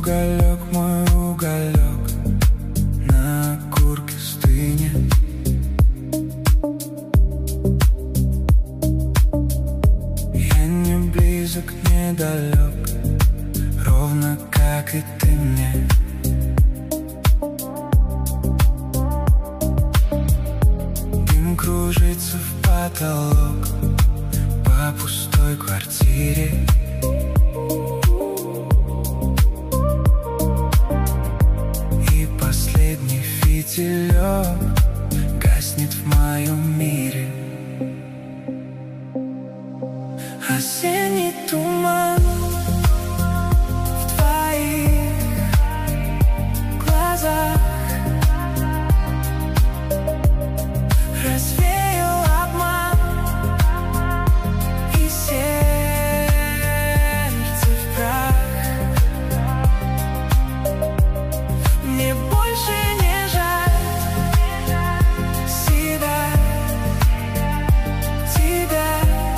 Уголек, мой уголек, на окурке стынет. Я не близок, не далек, ровно как и ты мне. Дым кружится в потолок по пустой квартире. И последний фитилек гаснет в моем мире. Осенний туман в твоих глазах развеял обман, и сердце в прах. Мне больше не жаль себя, тебя.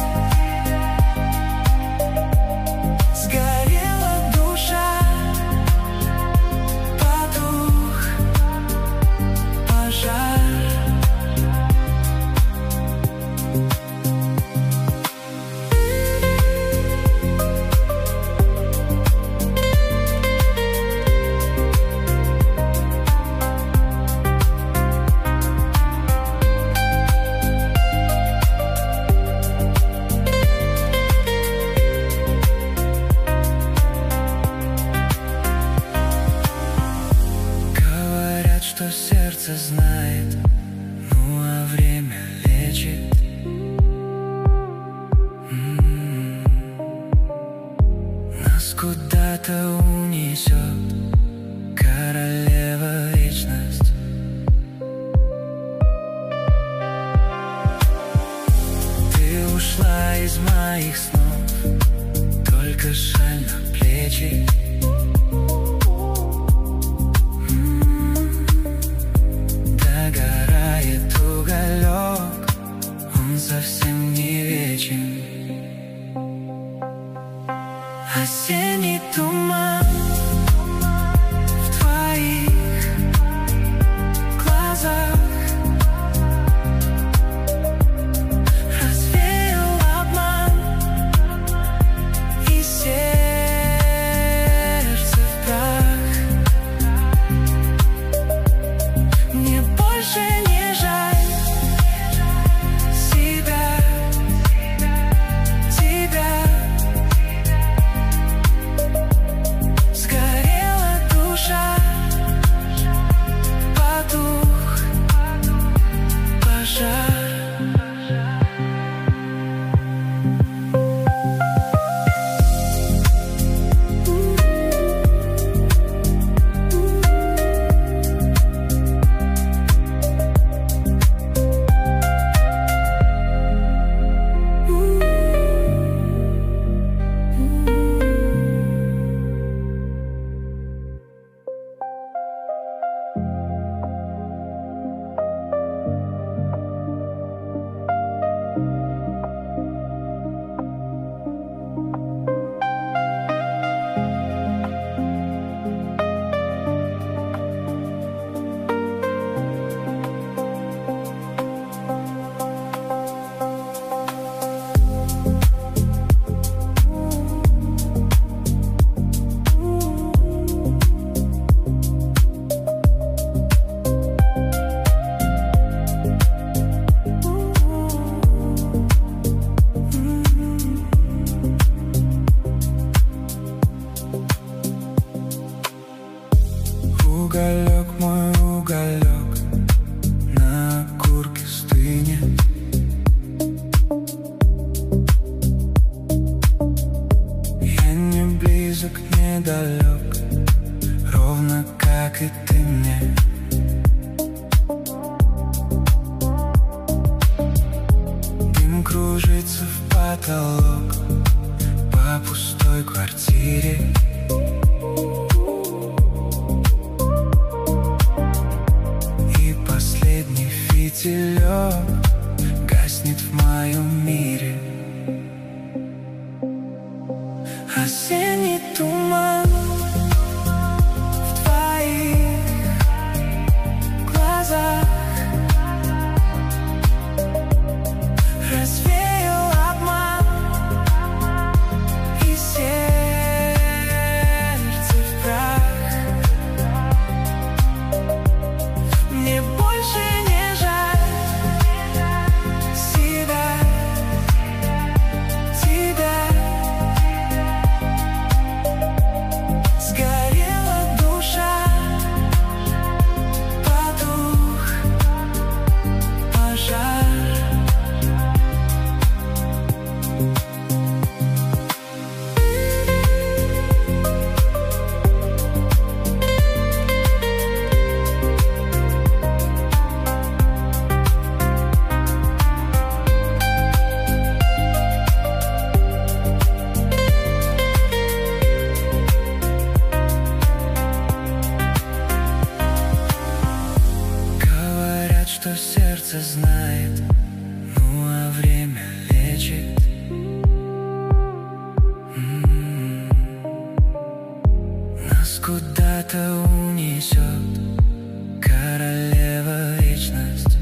Сгорела душа, потух пожар. Говорят, что сердце знает, ну а время лечит. Нас куда-то унесет королева вечность. Ты ушла из моих снов, только шаль на плечи. Догорает уголек, он совсем не вечен. Осенний туман в твоих глазах развеял обман, и сердце в прах. Мне больше не жаль себя, тебя. Сгорела душа, потух пожар. Уголек, мой уголек, на окурке стынет. Я не близок, не далек, ровно как и ты мне. Дым кружится в потолок по пустой квартире. И последний фитилек гаснет в моем мире. Осенний туман куда-то унесет королева вечность.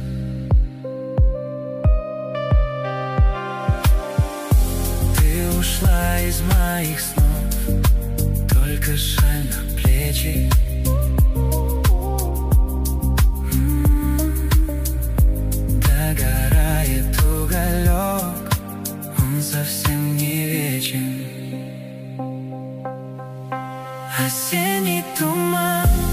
Ты ушла из моих снов, только шаль на плечи. Догорает уголек, он совсем не вечен. Осенний туман